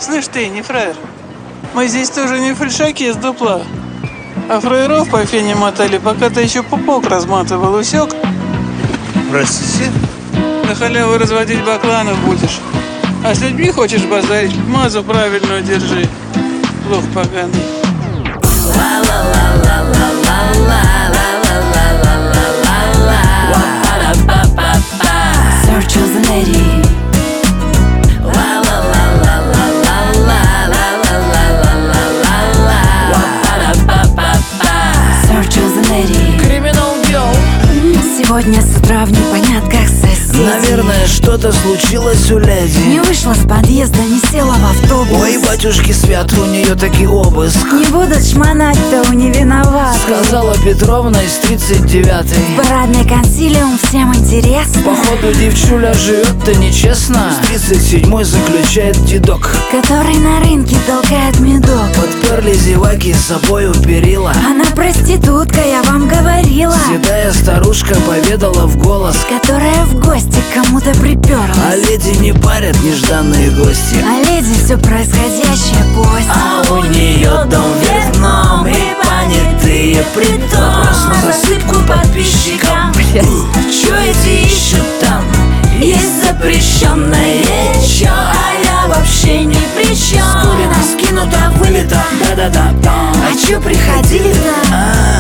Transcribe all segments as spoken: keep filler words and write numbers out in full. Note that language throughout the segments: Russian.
Слышь ты, не фраер, мы здесь тоже не фальшаки из дупла, а фраеров по фене мотали, пока ты еще пупок разматывал, усек? Простите? На халяву разводить бакланов будешь. А с людьми хочешь базарить, мазу правильную держи. Лох поганый. Search of the lady. Search of the lady. Криминал Girl. Сегодня с утра в непонятках соседей. Наверное, что-то случилось у леди. Не вышла с подъезда, не села в автобус. Ой, батюшки свят, у нее таки обыск. Не будут шмонать-то у не виноваты. Сказала Петровна из тридцать девятой. Парадный консилиум, всем интересно. Походу девчуля живет-то нечестно. С тридцать седьмой заключает дедок, который на рынке толкает медок. подперли зеваки с собой у перила. Она проститутка, я вам говорила. Седая старушка поведала в голос, Которая в гости к кому-то а приперлась. леди не парят нежданные гости. А леди все происходящее пусть. А у нее дом вверх дном и понятые притом. Вопрос на засыпку подписчикам. Чё эти ищут там? Есть запрещенное чё, а я вообще ни при чем. Скурено, скинуто, вылито, да-да-да. А чё приходили-то?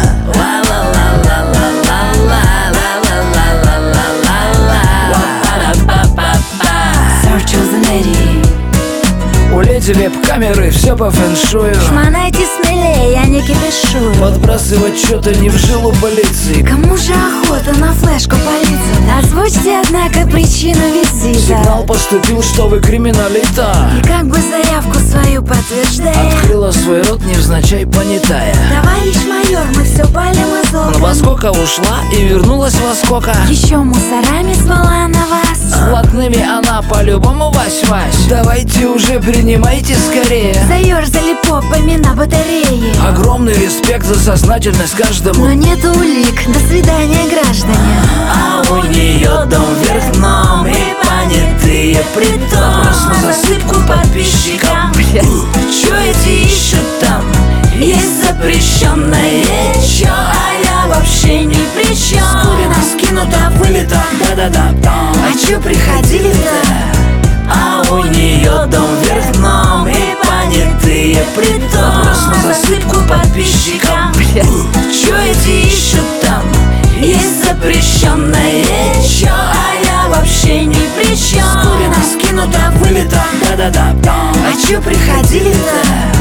Search of the lady. У леди веб-камеры все по фэншую. Шмонайте смелее, я не кипишу. Подбрасывать что-то не в жилу полиции. Кому же охота на флешку полиции? Озвучьте, однако, причину визита. Сигнал поступил, что вы криминалита. И как бы заявку свою подтверждая. Открыла свой рот невзначай понятая. Товарищ майор, мы все палим из окон. Во сколько ушла и вернулась во сколько. Еще мусорами звала на вас. С блатными она по-любому вась-вась. Давайте уже принимайте скорее. Заерзали попами на батарее. Огромный респект за сознательность каждому. Но нет улик, до свидания, граждане. А у нее дом вверх дном и понятые притом. Вопрос на засыпку подписчикам. Чё эти ищут там? Есть запрещенное чё, а я вообще ни при чем. Скурено, скинуто, вылито, да-да-да. А чё приходили-то? А у нее дом вверх дном и понятые притом. Вопрос на засыпку подписчикам. Чё эти ищут там? Есть запрещенное чё, а я вообще ни при чем. Скурено, скинуто, вылито, да-да-да. А чё приходили-то?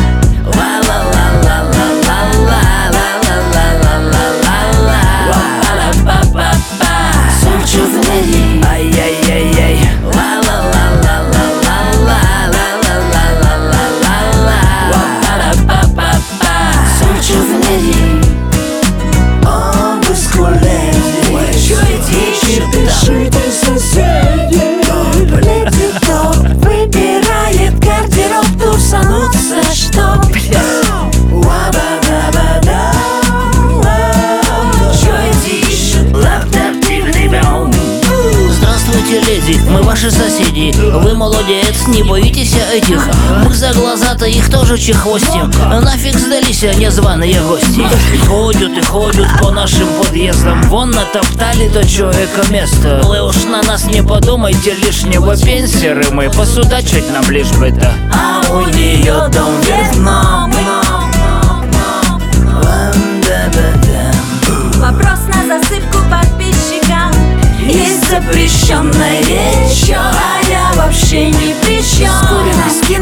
Search of the lady. Ай-яй-яй-яй. Search of the lady. Обыск у леди. Чё эти ищут там? соседи. Леди топ выбирает гардероб, тусануться, чтоб. Ва-ба-да-ба-да. Чё эти ищут? Лаптоптивный бэум. Здравствуйте, леди, мы ваши соседи. Вы молодец, не боитесь этих. Мы за глаза-то их тоже чехвостим. Нафиг сдались незваные гости. Ходят и ходят по нашим подъездам. Вон натоптали до человека место. Вы уж на нас не подумайте лишнего. Пенсеры мы, посудачить нам лишь бы-то. А у нее дом вверх дном. Вопрос на засыпку подписчикам. Есть запрещенное чё, а я вообще ни при чем. Скурено, скинуто,